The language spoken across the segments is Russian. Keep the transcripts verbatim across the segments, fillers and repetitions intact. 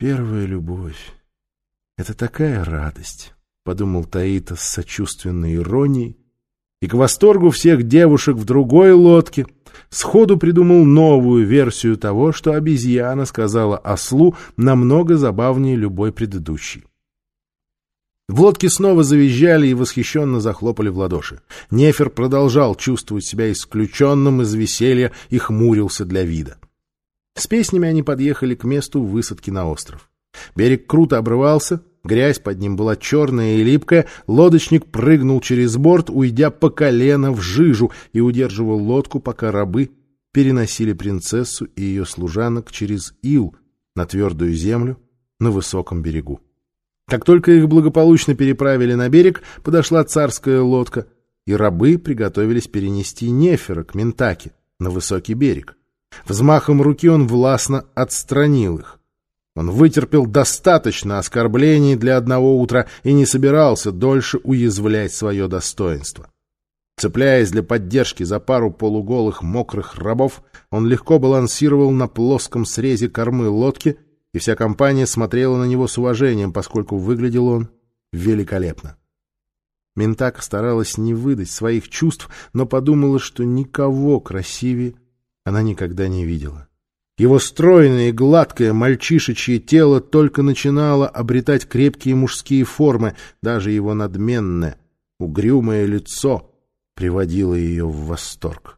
Первая любовь — это такая радость, — подумал Таита с сочувственной иронией, и к восторгу всех девушек в другой лодке сходу придумал новую версию того, что обезьяна сказала ослу, намного забавнее любой предыдущей. В лодке снова завизжали и восхищенно захлопали в ладоши. Нефер продолжал чувствовать себя исключенным из веселья и хмурился для вида. С песнями они подъехали к месту высадки на остров. Берег круто обрывался, грязь под ним была черная и липкая, лодочник прыгнул через борт, уйдя по колено в жижу, и удерживал лодку, пока рабы переносили принцессу и ее служанок через ил на твердую землю на высоком берегу. Как только их благополучно переправили на берег, подошла царская лодка, и рабы приготовились перенести Нефера к Ментаке на высокий берег. Взмахом руки он властно отстранил их. Он вытерпел достаточно оскорблений для одного утра и не собирался дольше уязвлять свое достоинство. Цепляясь для поддержки за пару полуголых мокрых рабов, он легко балансировал на плоском срезе кормы лодки, и вся компания смотрела на него с уважением, поскольку выглядел он великолепно. Ментака старалась не выдать своих чувств, но подумала, что никого красивее она никогда не видела. Его стройное и гладкое мальчишечье тело только начинало обретать крепкие мужские формы, даже его надменное, угрюмое лицо приводило ее в восторг.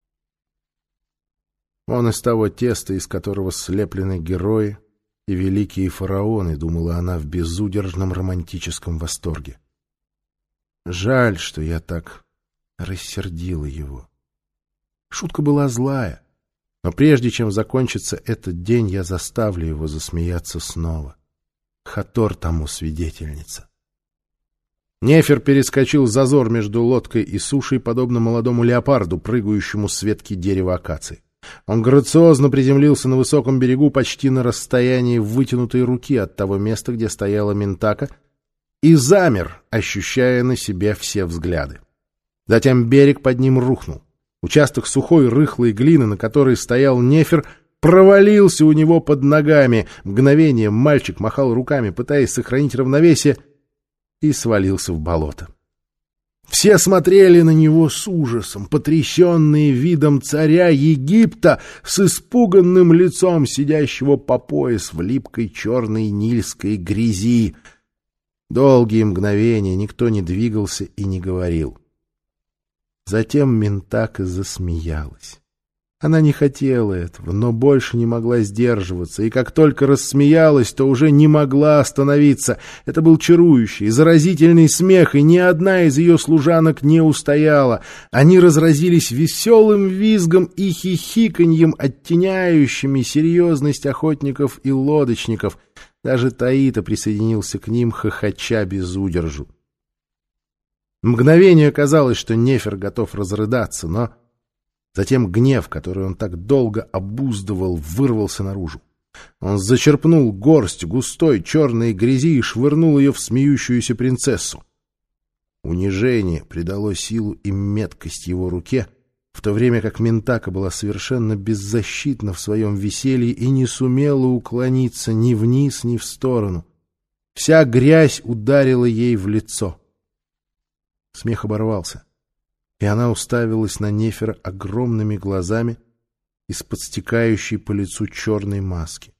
Он из того теста, из которого слеплены герои и великие фараоны, думала она в безудержном романтическом восторге. Жаль, что я так рассердила его. Шутка была злая, но прежде чем закончится этот день, я заставлю его засмеяться снова. Хатор тому свидетельница. Нефер перескочил зазор между лодкой и сушей, подобно молодому леопарду, прыгающему с ветки дерева акации. Он грациозно приземлился на высоком берегу почти на расстоянии вытянутой руки от того места, где стояла Ментака, и замер, ощущая на себе все взгляды. Затем берег под ним рухнул. Участок сухой рыхлой глины, на которой стоял Нефер, провалился у него под ногами. Мгновение мальчик махал руками, пытаясь сохранить равновесие, и свалился в болото. Все смотрели на него с ужасом, потрясенные видом царя Египта с испуганным лицом, сидящего по пояс в липкой черной нильской грязи. Долгие мгновения никто не двигался и не говорил. Затем Ментака засмеялась. Она не хотела этого, но больше не могла сдерживаться, и как только рассмеялась, то уже не могла остановиться. Это был чарующий, заразительный смех, и ни одна из ее служанок не устояла. Они разразились веселым визгом и хихиканьем, оттеняющими серьезность охотников и лодочников. Даже Таита присоединился к ним, хохоча без удержу. Мгновение казалось, что Нефер готов разрыдаться, но затем гнев, который он так долго обуздывал, вырвался наружу. Он зачерпнул горсть густой черной грязи и швырнул ее в смеющуюся принцессу. Унижение придало силу и меткость его руке, в то время как Ментака была совершенно беззащитна в своем веселье и не сумела уклониться ни вниз, ни в сторону. Вся грязь ударила ей в лицо. Смех оборвался, и она уставилась на Нефера огромными глазами из-под стекающей по лицу черной маски.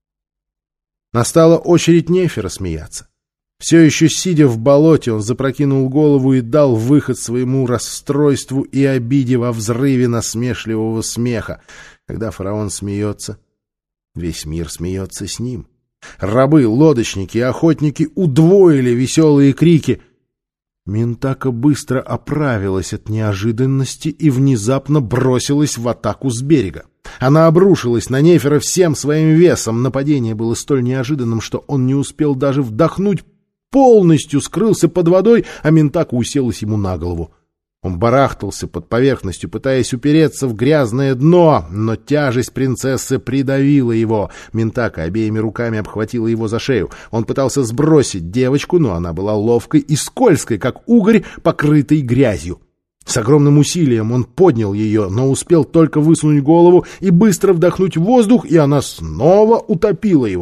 Настала очередь Нефера смеяться. Все еще сидя в болоте, он запрокинул голову и дал выход своему расстройству и обиде во взрыве насмешливого смеха. Когда фараон смеется, весь мир смеется с ним. Рабы, лодочники и охотники удвоили веселые крики. Ментака быстро оправилась от неожиданности и внезапно бросилась в атаку с берега. Она обрушилась на Нефера всем своим весом. Нападение было столь неожиданным, что он не успел даже вдохнуть, полностью скрылся под водой, а Ментака уселась ему на голову. Он барахтался под поверхностью, пытаясь упереться в грязное дно, но тяжесть принцессы придавила его. Ментака обеими руками обхватила его за шею. Он пытался сбросить девочку, но она была ловкой и скользкой, как угорь, покрытый грязью. С огромным усилием он поднял ее, но успел только высунуть голову и быстро вдохнуть воздух, и она снова утопила его.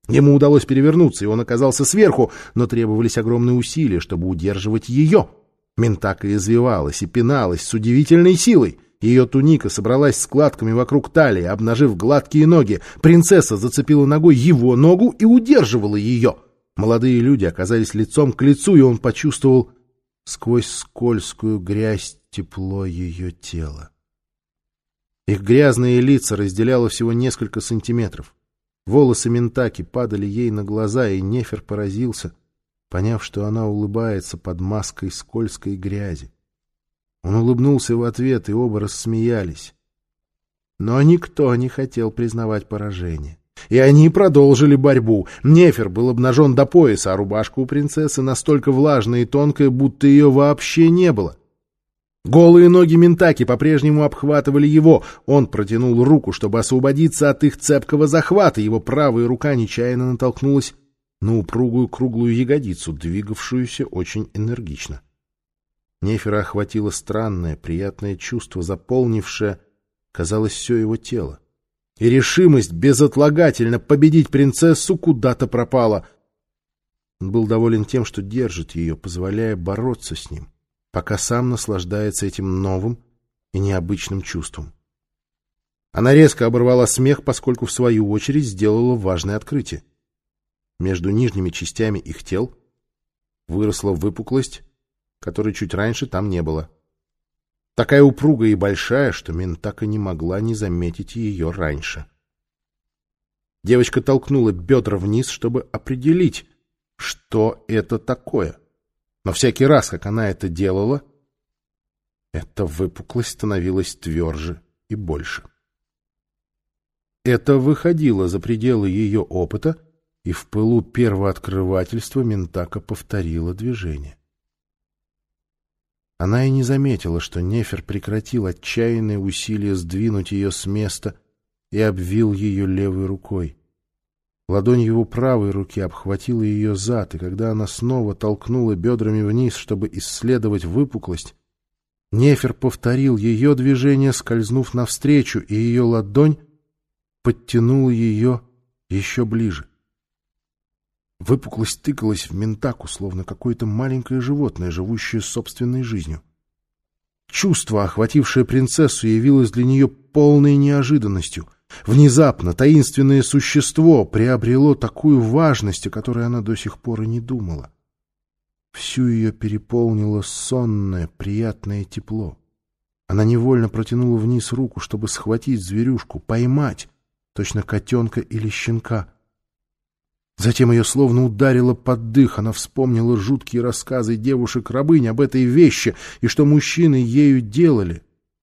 Ему удалось перевернуться, и он оказался сверху, но требовались огромные усилия, чтобы удерживать ее. Ментака извивалась и пиналась с удивительной силой. Ее туника собралась складками вокруг талии, обнажив гладкие ноги. Принцесса зацепила ногой его ногу и удерживала ее. Молодые люди оказались лицом к лицу, и он почувствовал сквозь скользкую грязь тепло ее тела. Их грязные лица разделяло всего несколько сантиметров. Волосы Ментаки падали ей на глаза, и Нефер поразился, поняв, что она улыбается под маской скользкой грязи. Он улыбнулся в ответ, и оба рассмеялись. Но никто не хотел признавать поражение. И они продолжили борьбу. Нефер был обнажен до пояса, а рубашка у принцессы настолько влажная и тонкая, будто ее вообще не было. Голые ноги Ментаки по-прежнему обхватывали его. Он протянул руку, чтобы освободиться от их цепкого захвата. Его правая рука нечаянно натолкнулась на упругую круглую ягодицу, двигавшуюся очень энергично. Нефера охватило странное, приятное чувство, заполнившее, казалось, все его тело. И решимость безотлагательно победить принцессу куда-то пропала. Он был доволен тем, что держит ее, позволяя бороться с ним, пока сам наслаждается этим новым и необычным чувством. Она резко оборвала смех, поскольку в свою очередь сделала важное открытие. Между нижними частями их тел выросла выпуклость, которой чуть раньше там не было. Такая упругая и большая, что Ментака не могла не заметить ее раньше. Девочка толкнула бедра вниз, чтобы определить, что это такое. Но всякий раз, как она это делала, эта выпуклость становилась тверже и больше. Это выходило за пределы ее опыта, и в пылу первооткрывательства Ментака повторила движение. Она и не заметила, что Нефер прекратил отчаянные усилия сдвинуть ее с места и обвил ее левой рукой. Ладонь его правой руки обхватила ее зад, и когда она снова толкнула бедрами вниз, чтобы исследовать выпуклость, Нефер повторил ее движение, скользнув навстречу, и ее ладонь подтянула ее еще ближе. Выпуклость тыкалась в Ментаку, словно какое-то маленькое животное, живущее собственной жизнью. Чувство, охватившее принцессу, явилось для нее полной неожиданностью. Внезапно таинственное существо приобрело такую важность, о которой она до сих пор и не думала. Всю ее переполнило сонное, приятное тепло. Она невольно протянула вниз руку, чтобы схватить зверюшку, поймать, точно котенка или щенка. Затем ее словно ударило под дых. Она вспомнила жуткие рассказы девушек-рабынь об этой вещи и что мужчины ею делали.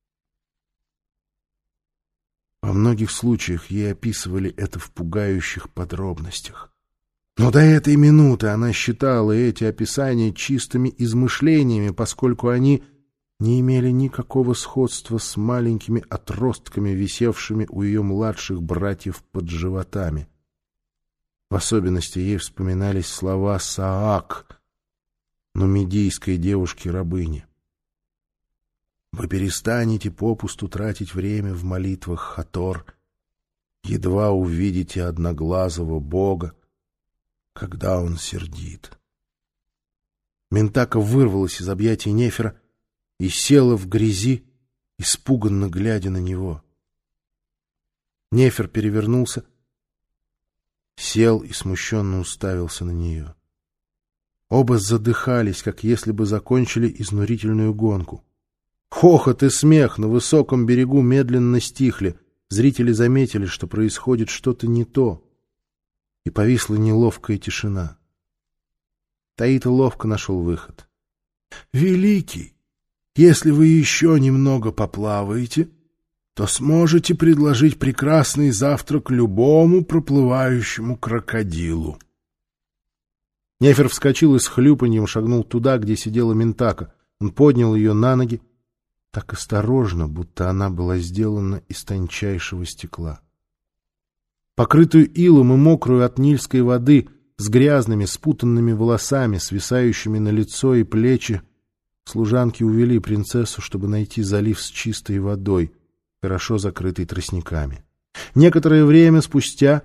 Во многих случаях ей описывали это в пугающих подробностях. Но до этой минуты она считала эти описания чистыми измышлениями, поскольку они не имели никакого сходства с маленькими отростками, висевшими у ее младших братьев под животами. В особенности ей вспоминались слова Саак, нумидийской девушки-рабыни. «Вы перестанете попусту тратить время в молитвах Хатор, едва увидите одноглазого бога, когда он сердит». Ментака вырвалась из объятий Нефера и села в грязи, испуганно глядя на него. Нефер перевернулся, сел и смущенно уставился на нее. Оба задыхались, как если бы закончили изнурительную гонку. Хохот и смех на высоком берегу медленно стихли. Зрители заметили, что происходит что-то не то, и повисла неловкая тишина. Таита ловко нашел выход. — Великий, если вы еще немного поплаваете, то сможете предложить прекрасный завтрак любому проплывающему крокодилу. Нефер вскочил и с хлюпаньем шагнул туда, где сидела Ментака. Он поднял ее на ноги, так осторожно, будто она была сделана из тончайшего стекла. Покрытую илом и мокрую от нильской воды, с грязными спутанными волосами, свисающими на лицо и плечи, служанки увели принцессу, чтобы найти залив с чистой водой, хорошо закрытый тростниками. Некоторое время спустя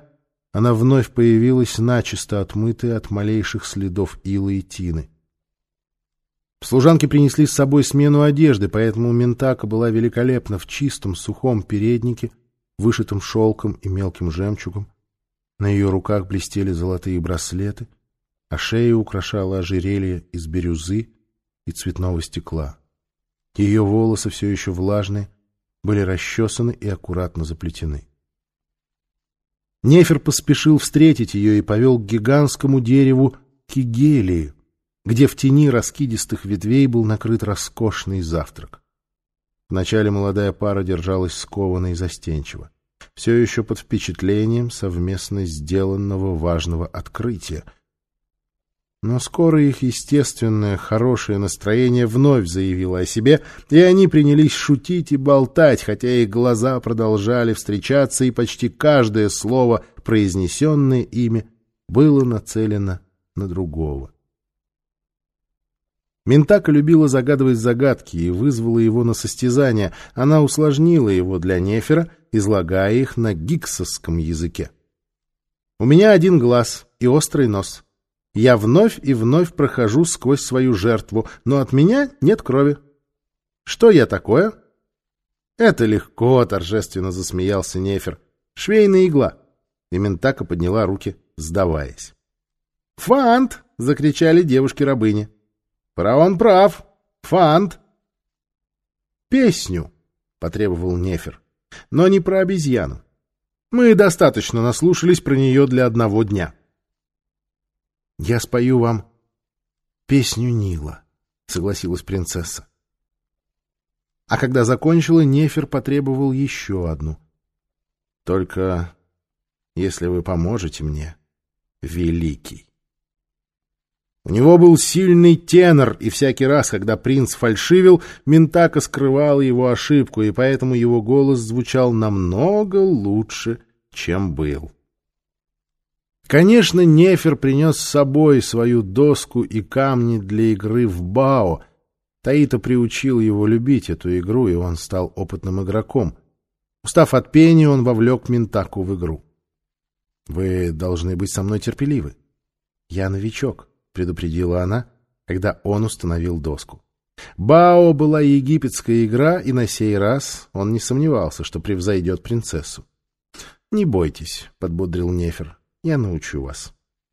она вновь появилась начисто отмытая от малейших следов ила и тины. Служанки принесли с собой смену одежды, поэтому Ментака была великолепна в чистом сухом переднике, вышитом шелком и мелким жемчугом. На ее руках блестели золотые браслеты, а шею украшало ожерелье из бирюзы и цветного стекла. Ее волосы, все еще влажные, были расчесаны и аккуратно заплетены. Нефер поспешил встретить ее и повел к гигантскому дереву кигелии, где в тени раскидистых ветвей был накрыт роскошный завтрак. Вначале молодая пара держалась скованно и застенчиво, все еще под впечатлением совместно сделанного важного открытия. Но скоро их естественное хорошее настроение вновь заявило о себе, и они принялись шутить и болтать, хотя их глаза продолжали встречаться, и почти каждое слово, произнесенное ими, было нацелено на другого. Ментака любила загадывать загадки и вызвала его на состязание. Она усложнила его для Нефера, излагая их на гиксовском языке. «У меня один глаз и острый нос. Я вновь и вновь прохожу сквозь свою жертву, но от меня нет крови. Что я такое?» «Это легко», — торжественно засмеялся Нефер. «Швейная игла». И Ментака подняла руки, сдаваясь. «Фант!» — закричали девушки-рабыни. «Фараон прав! Фант!» «Песню!» — потребовал Нефер. «Но не про обезьяну. Мы достаточно наслушались про нее для одного дня». «Я спою вам песню Нила», — согласилась принцесса. А когда закончила, Нефер потребовал еще одну. «Только если вы поможете мне, великий». У него был сильный тенор, и всякий раз, когда принц фальшивил, Ментака скрывала его ошибку, и поэтому его голос звучал намного лучше, чем был. Конечно, Нефер принес с собой свою доску и камни для игры в бао. Таита приучил его любить эту игру, и он стал опытным игроком. Устав от пения, он вовлек Ментаку в игру. «Вы должны быть со мной терпеливы. Я новичок», — предупредила она, когда он установил доску. Бао была египетская игра, и на сей раз он не сомневался, что превзойдет принцессу. «Не бойтесь», — подбодрил Нефер, — «я научу вас».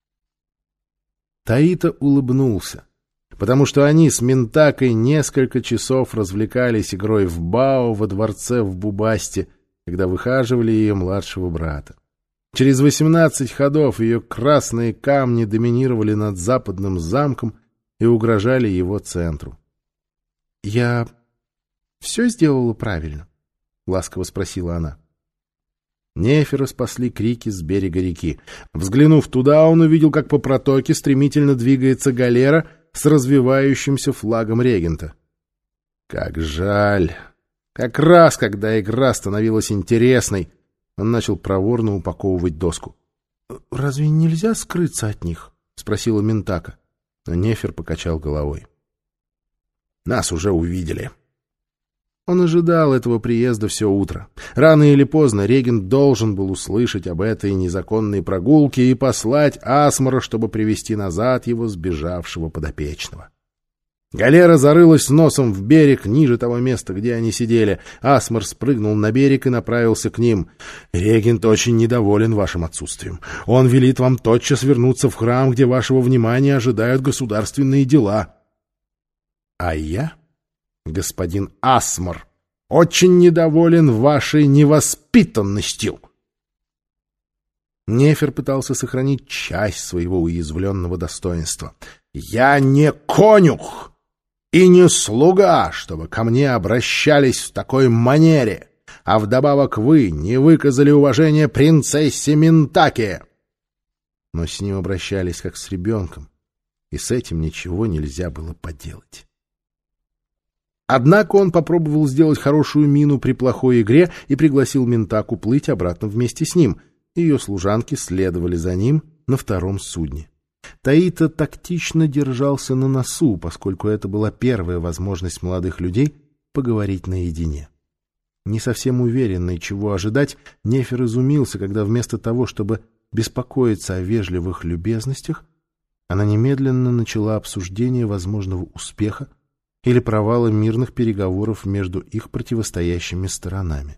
Таита улыбнулся, потому что они с Ментакой несколько часов развлекались игрой в бао во дворце в Бубасте, когда выхаживали ее младшего брата. Через восемнадцать ходов ее красные камни доминировали над западным замком и угрожали его центру. — Я все сделала правильно? — ласково спросила она. Нефера спасли крики с берега реки. Взглянув туда, он увидел, как по протоке стремительно двигается галера с развивающимся флагом регента. Как жаль! Как раз, когда игра становилась интересной, он начал проворно упаковывать доску. — Разве нельзя скрыться от них? — спросила Ментака. Но Нефер покачал головой. — Нас уже увидели. Он ожидал этого приезда все утро. Рано или поздно регент должен был услышать об этой незаконной прогулке и послать Асмора, чтобы привести назад его сбежавшего подопечного. Галера зарылась носом в берег ниже того места, где они сидели. Асмор спрыгнул на берег и направился к ним. «Регент очень недоволен вашим отсутствием. Он велит вам тотчас вернуться в храм, где вашего внимания ожидают государственные дела». «А я, господин Асмор, очень недоволен вашей невоспитанностью». Нефер пытался сохранить часть своего уязвленного достоинства. «Я не конюх и не слуга, чтобы ко мне обращались в такой манере, а вдобавок вы не выказали уважения принцессе Ментаке». Но с ним обращались как с ребенком, и с этим ничего нельзя было поделать. Однако он попробовал сделать хорошую мину при плохой игре и пригласил Ментаку плыть обратно вместе с ним. Ее служанки следовали за ним на втором судне. Таита тактично держался на носу, поскольку это была первая возможность молодых людей поговорить наедине. Не совсем уверенный, чего ожидать, Нефер изумился, когда вместо того, чтобы беспокоиться о вежливых любезностях, она немедленно начала обсуждение возможного успеха или провала мирных переговоров между их противостоящими сторонами.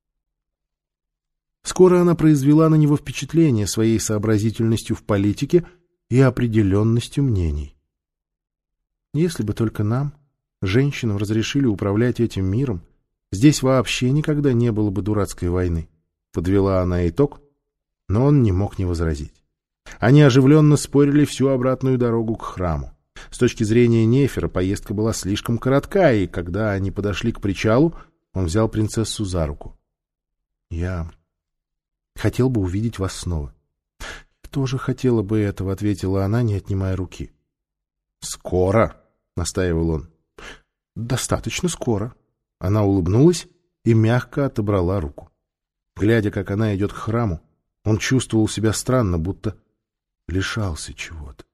Скоро она произвела на него впечатление своей сообразительностью в политике и определенностью мнений. Если бы только нам, женщинам, разрешили управлять этим миром, здесь вообще никогда не было бы дурацкой войны, подвела она итог, но он не мог не возразить. Они оживленно спорили всю обратную дорогу к храму. С точки зрения Нефера поездка была слишком коротка, и когда они подошли к причалу, он взял принцессу за руку. — Я хотел бы увидеть вас снова. — Тоже хотела бы этого, — ответила она, не отнимая руки. — Скоро, — настаивал он. — Достаточно скоро. Она улыбнулась и мягко отобрала руку. Глядя, как она идет к храму, он чувствовал себя странно, будто лишался чего-то.